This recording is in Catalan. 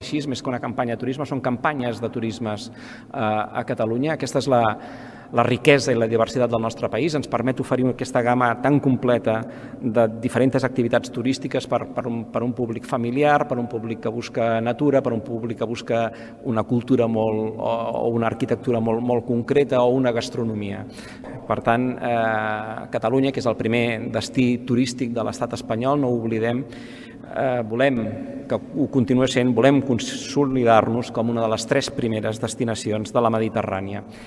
així, més que una campanya de turisme, són campanyes de turismes a Catalunya. Aquesta és la riquesa i la diversitat del nostre país, ens permet oferir aquesta gamma tan completa de diferents activitats turístiques per un públic familiar, per un públic que busca natura, per un públic que busca una cultura o una arquitectura molt concreta o una gastronomia. Per tant, Catalunya, que és el primer destí turístic de l'estat espanyol, no ho oblidem, volem que ho continuï sent, volem consolidar-nos com una de les 3 primeres destinacions de la Mediterrània.